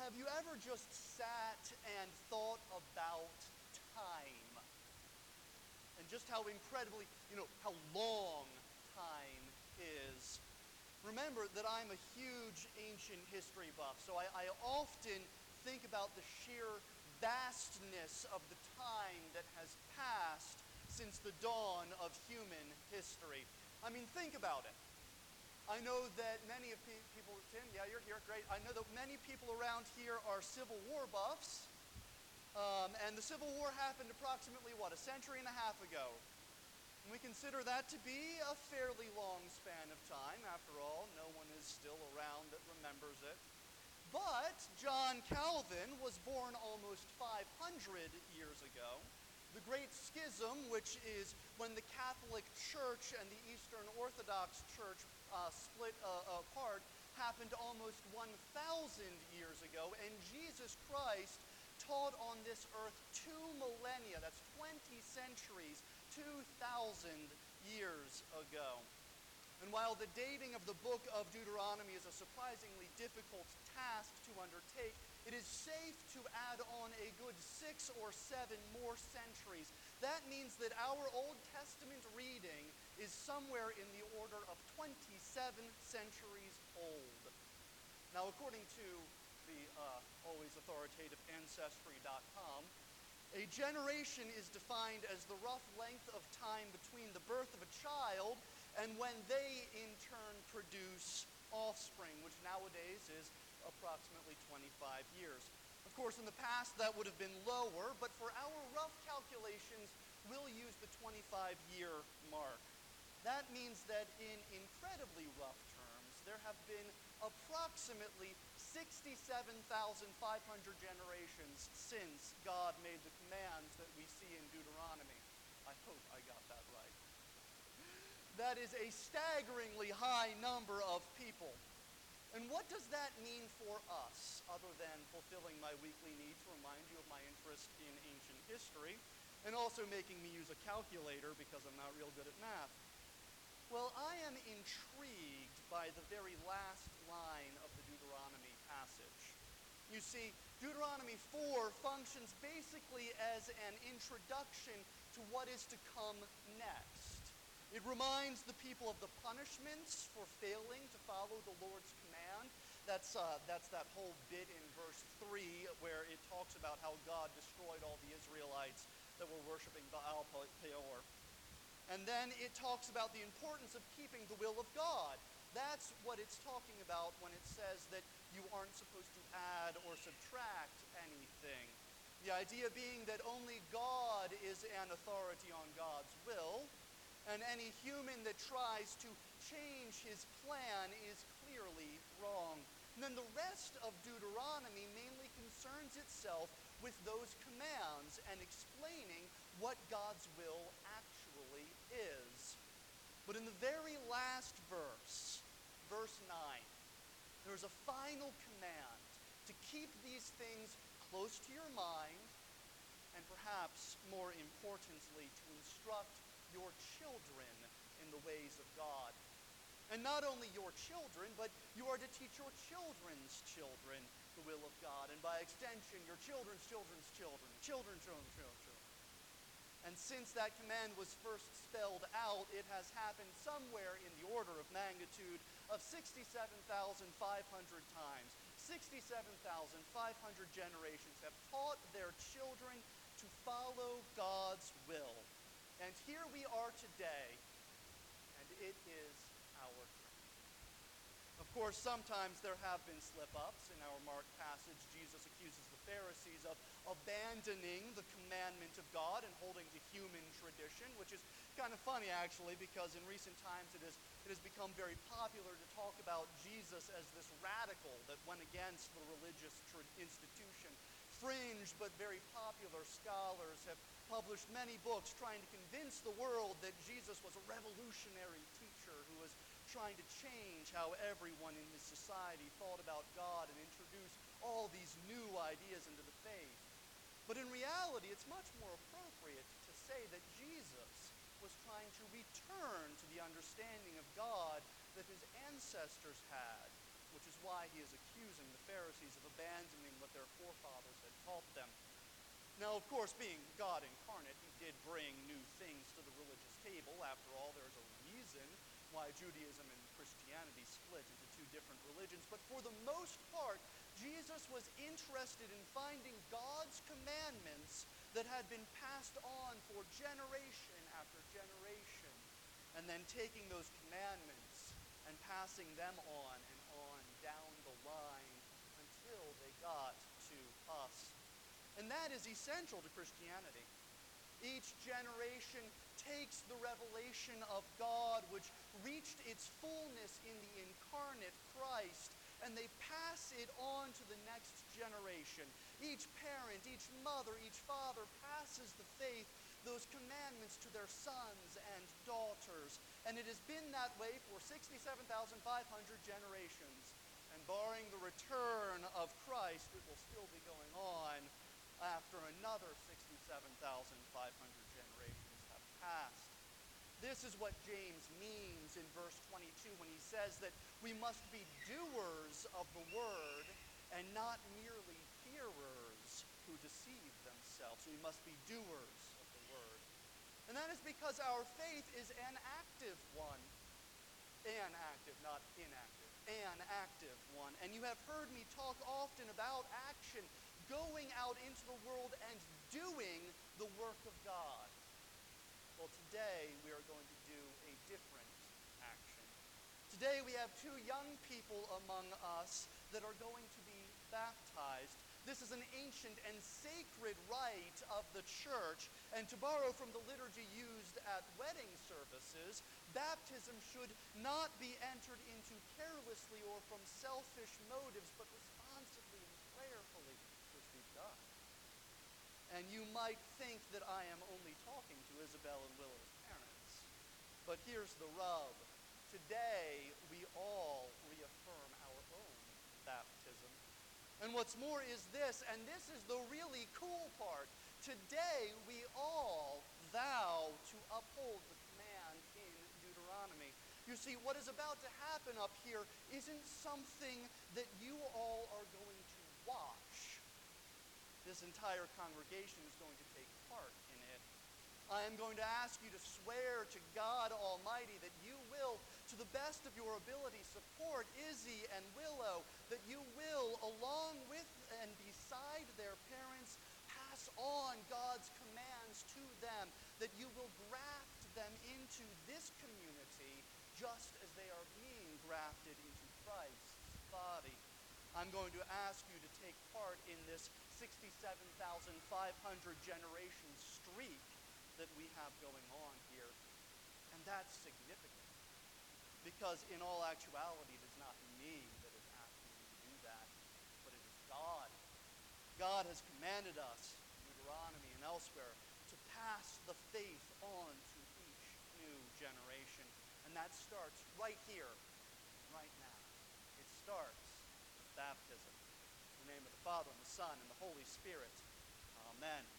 Have you ever just sat and thought about time? And just how incredibly, how long time is. Remember that I'm a huge ancient history buff, so I often think about the sheer vastness of the time that has passed since the dawn of human history. I mean, think about it. I know that many of people, Tim, yeah, you're here, great. I know that many people around here are Civil War buffs, and the Civil War happened approximately, a century and a half ago. And we consider that to be a fairly long span of time. After all, no one is still around that remembers it. But John Calvin was born almost 500 years ago. The Great Schism, which is when the Catholic Church and the Eastern Orthodox Church split apart, happened almost 1,000 years ago, and Jesus Christ taught on this earth 2 millennia, that's 20 centuries, 2,000 years ago. And while the dating of the book of Deuteronomy is a surprisingly difficult task to undertake, it is safe to add on a good 6 or 7 more centuries. That means that our Old Testament reading is somewhere in the order of 27 centuries old. Now, according to the always authoritative Ancestry.com, a generation is defined as the rough length of time between the birth of a child and when they, in turn, produce offspring, which nowadays is approximately 25 years. Of course, in the past, that would have been lower, but for our rough calculations, we'll use the 25-year mark. That means that in incredibly rough terms, there have been approximately 67,500 generations since God made the commands that we see in Deuteronomy. I hope I got that right. That is a staggeringly high number of people. And what does that mean for us, other than fulfilling my weekly need to remind you of my interest in ancient history, and also making me use a calculator because I'm not real good at math? Well, I am intrigued by the very last line of the Deuteronomy passage. You see, Deuteronomy 4 functions basically as an introduction to what is to come next. It reminds the people of the punishments for failing to follow the Lord's command. That's that whole bit in verse 3 where it talks about how God destroyed all the Israelites that were worshiping Baal Peor. And then it talks about the importance of keeping the will of God. That's what it's talking about when it says that you aren't supposed to add or subtract anything. The idea being that only God is an authority on God's will, and any human that tries to change his plan is clearly wrong. And then the rest of Deuteronomy mainly concerns itself with those commands and explaining what God's will actually is. But in the very last verse, verse 9, there's a final command to keep these things close to your mind, and perhaps more importantly, to instruct your children in the ways of God. And not only your children, but you are to teach your children's children the will of God, and by extension, your children's children's children, children's children's children. And since that command was first spelled out, it has happened somewhere in the order of magnitude of 67,500 times. 67,500 generations have taught their children to follow God's will. And here we are today, and it is our turn. Of course, sometimes there have been slip-ups. In our Mark passage, Jesus accuses the Pharisees of abandoning the commandment of God and holding to human tradition, which is kind of funny, actually, because in recent times it has become very popular to talk about Jesus as this radical that went against the religious institution. Fringe but very popular scholars have published many books trying to convince the world that Jesus was a revolutionary teacher who was trying to change how everyone in his society thought about God and introduce all these new ideas into the faith. But in reality, it's much more appropriate to say that Jesus was trying to return to the understanding of God that his ancestors had, which is why he is accusing the Pharisees of abandoning their fathers had taught them. Now, of course, being God incarnate, he did bring new things to the religious table. After all, there's a reason why Judaism and Christianity split into two different religions. But for the most part, Jesus was interested in finding God's commandments that had been passed on for generation after generation, and then taking those commandments and passing them on and on down the line until they got to us. And that is essential to Christianity. Each generation takes the revelation of God, which reached its fullness in the incarnate Christ, and they pass it on to the next generation. Each parent, each mother, each father passes the faith, those commandments, to their sons and daughters. And it has been that way for 67,500 generations. And barring the return of Christ, it will still be going on after another 67,500 generations have passed. This is what James means in verse 22 when he says that we must be doers of the word and not merely hearers who deceive themselves. We must be doers of the word. And that is because our faith is an active one. An active, not inactive. An active one. And you have heard me talk often about action, going out into the world and doing the work of God. Well, today we are going to do a different action. Today we have two young people among us that are going to be baptized. This is an ancient and sacred rite of the church, and to borrow from the liturgy used at wedding services, baptism should not be entered into carelessly or from selfish motives, but responsively and prayerfully, which we've done. And you might think that I am only talking to Isabel and Willow's parents, but here's the rub. Today, we all reaffirm our own baptism. And what's more is this, and this is the really cool part. Today, we all vow to uphold the command in Deuteronomy. You see, what is about to happen up here isn't something that you all are going to watch. This entire congregation is going to take part in it. I am going to ask you to swear to God Almighty that you will, to the best of your ability, support Izzy and Willow, that you will, along with and beside their parents, pass on God's commands to them, that you will graft them into this community just as they are being grafted into Christ's body. I'm going to ask you to take part in this 67,500 generation streak that we have going on here. And that's significant, because in all actuality, it is not me that is asking you to do that, but it is God. God has commanded us, in Deuteronomy and elsewhere, to pass the faith on to each new generation. And that starts right here, right now. It starts with baptism. In the name of the Father, and the Son, and the Holy Spirit. Amen.